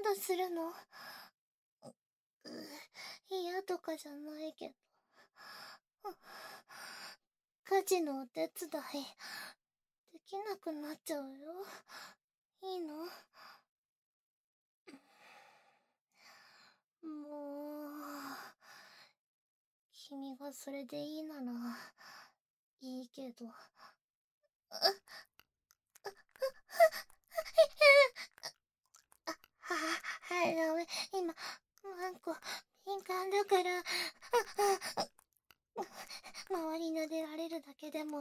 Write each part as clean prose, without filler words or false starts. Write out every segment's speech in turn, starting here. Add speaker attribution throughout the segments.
Speaker 1: だするの？嫌とかじゃないけど。家事のお手伝い、できなくなっちゃうよ。いいの？もう、君がそれでいいなら、いいけど。ダメ。今、ワンコ、敏感だから、周り撫でられるだけでも、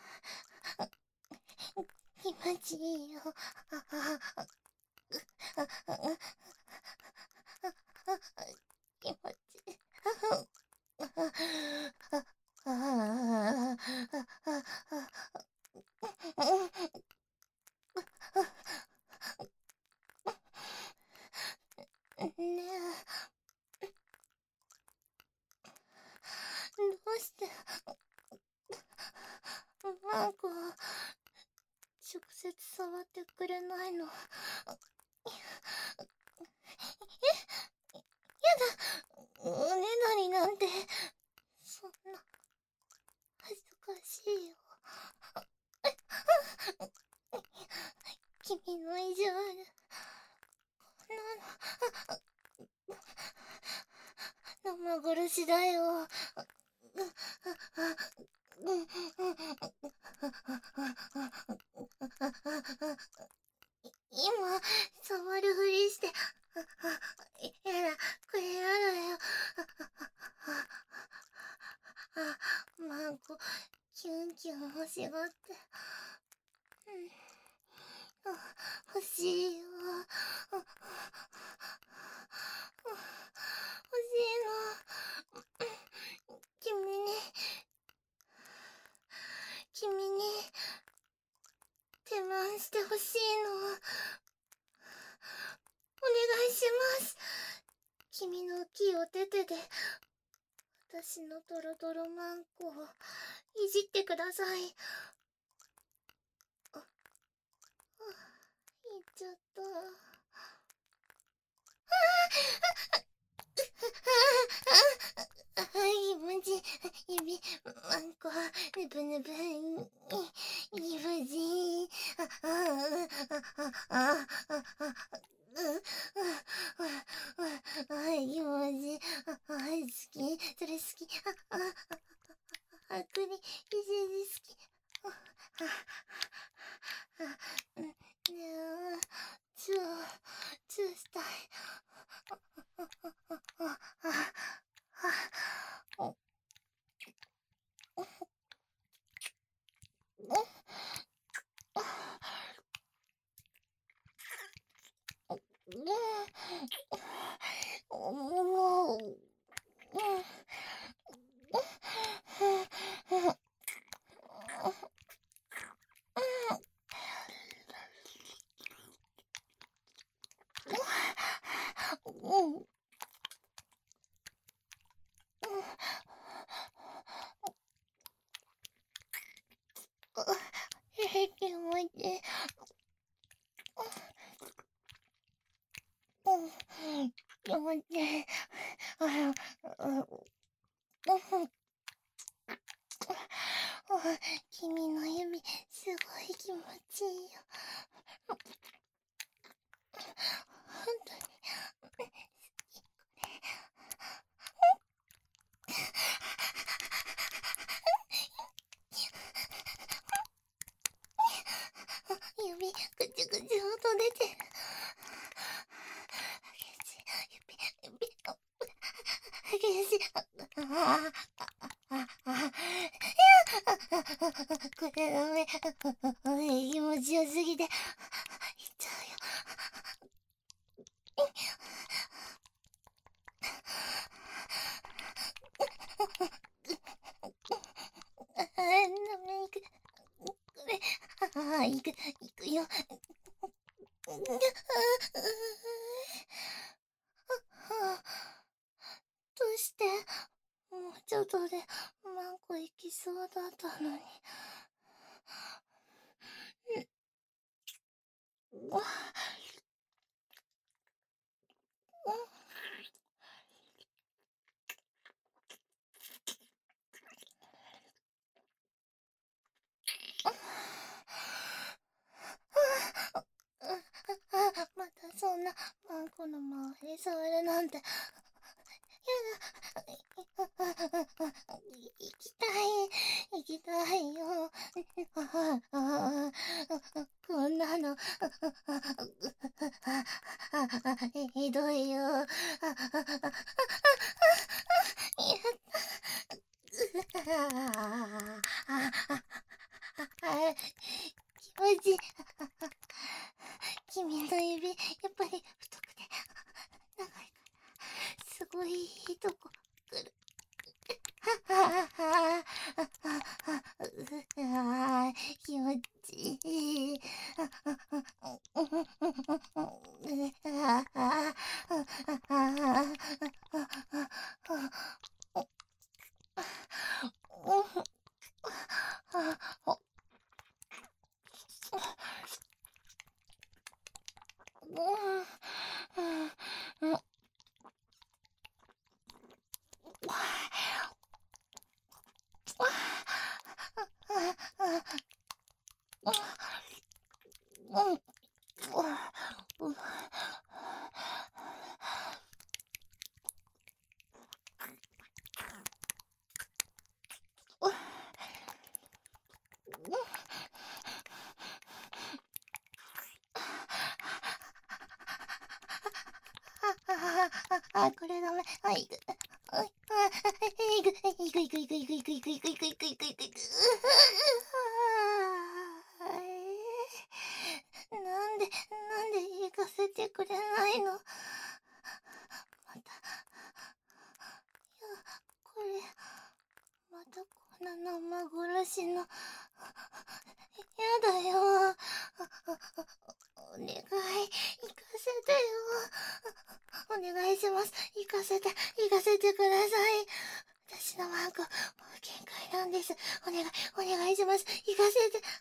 Speaker 1: 気持ちいいよ。気持ちいい。ねえ、どうして、なんか、直接触ってくれないの？おねだりなんて、そんな、恥ずかしいよ。君の意地悪。こんなの、生殺しだよ。今、触るふりして、やだ、これやだよ。マンコ、キュンキュン欲しがって。欲しいよ。欲しいの。君に手満してほしいの。お願いします。君の木を手で、私のドロドロマンコをいじってください。言っちゃった。気持ちいい。指、マンコ、ぬぶぬぶ、気持ちいい。気持ちいい。好き。それ好き。くり、いじり好き。ねえ、チューしたい。もう、気持ちいい。気持ちいい。君の指、すごい気持ちいいよ。本当に。指、ぐちゅぐちゅ音出てる。激しい。これダメ。気持ちよすぎて、いっちゃうよ。ダメ、いく。これ、いくよ。どうして？もうちょっとでマンコ行きそうだったのに。 んなワンコの周り触るなんて。やだ。行きたい。行きたいよ。こんなの。ひどいよ。や気持ちいい。君の指、やっぱり太くて長いから、すごいいいとこ来る。気持ちいい。これダメ。はい、行く。行く。なんで行かせてくれないの。また、いや、これ、またこんな生殺しの、やだよ。お願い、行かせてよ。お願いします。行かせてください。私のワンコ、もう限界なんです。お願いします。行かせて。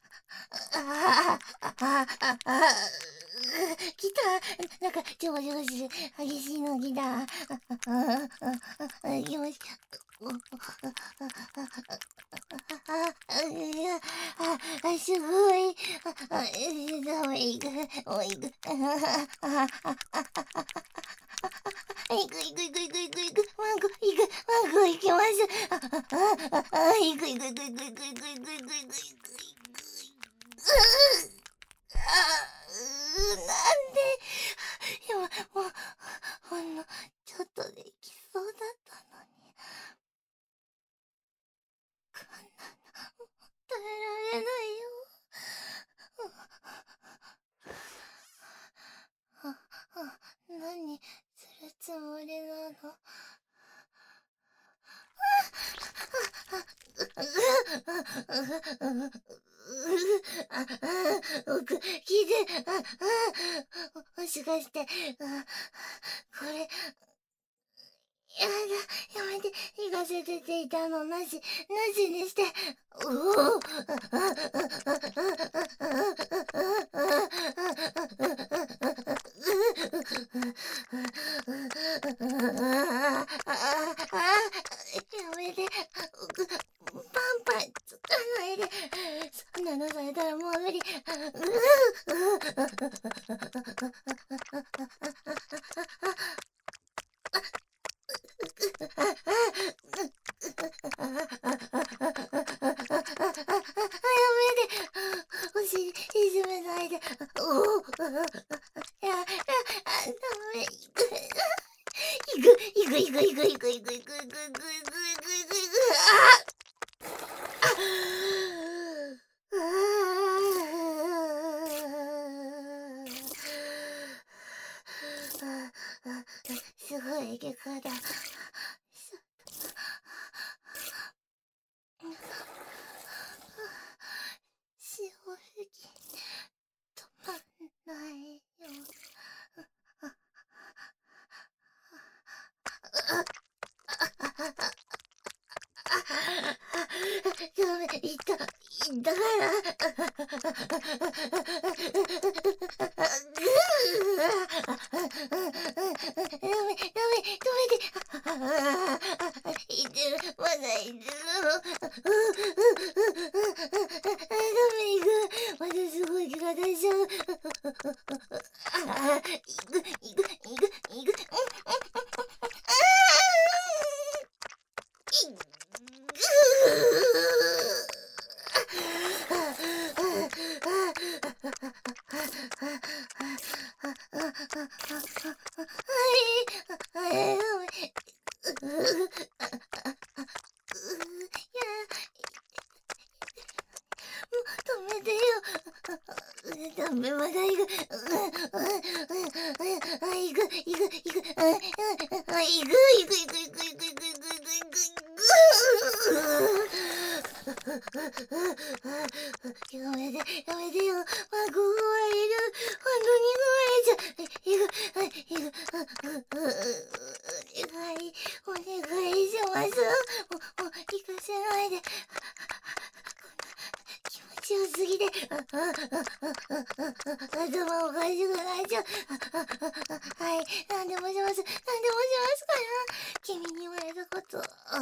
Speaker 1: 来た。なんか、ジョージ、激しいの来た。よし。すごい。行く。ワンコ行きます。行く。なんで。今、もう、ほんの、ちょっとできそうだったのに。こんなの、耐えられないよ。何するつもりなの。奥、聞いて、もしかして、これ、やめて、行かせてっていたのなしにして。やめて、パンつかないで。そんなのされたらもう無理。お尻いじめないで。ダメ。行く。すごい外科だ。潮吹き止まんないよ。ダメ、だから止めて。いてる、まだいてる。ダメ、行く。まだすごい気が出しちゃう。 止めてよ。ダメ、まだ行く。行く、行く、行く。行く、行く、行く、行く、行く、行く、行く、やめて、やめてよ。まあ、ここはいる。本当に怖いじゃん。行く、行く、お願いします。もう、行かせないで。気持ちよすぎて、頭おかしくなっちゃう。はい、なんでもします。なんでもしますから。君に言われたこと、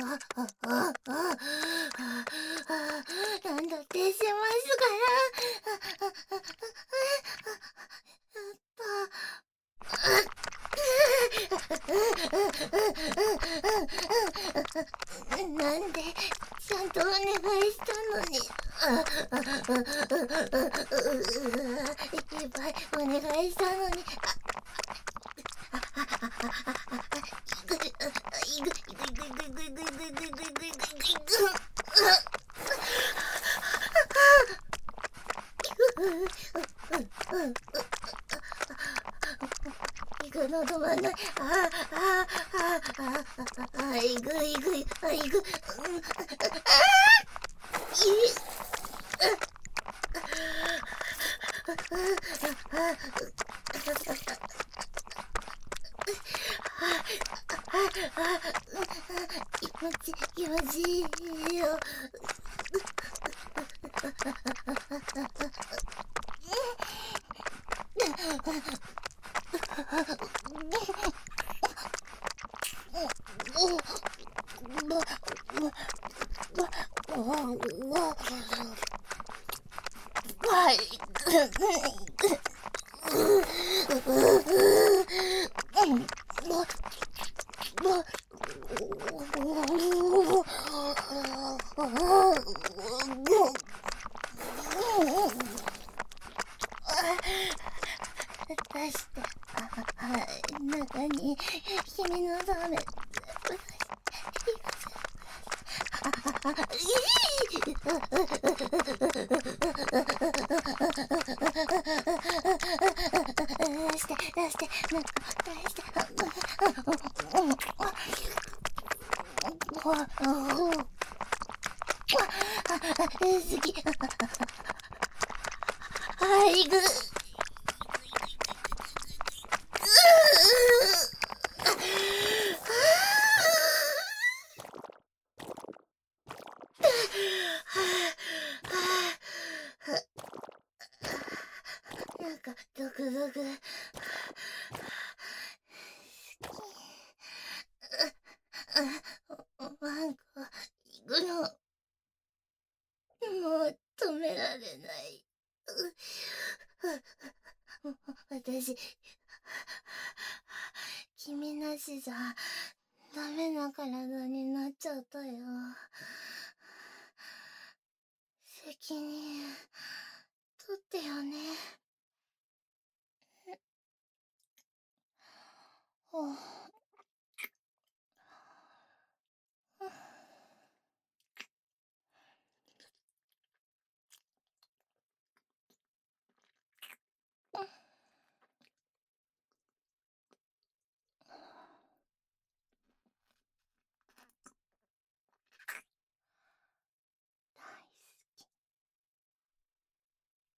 Speaker 1: なんだってしますから。やった。なんでちゃんとお願いしたのに。いっぱいお願いしたのに。行くの止まんない。行く、行く、行く。気持ちいいよ。はい。出して、中に君のため。出して、出して、なんか出して。好き。行く。なんかゾクゾク。ワンコ行くのもう止められない。私、君なしじゃダメな体になっちゃったよ。責任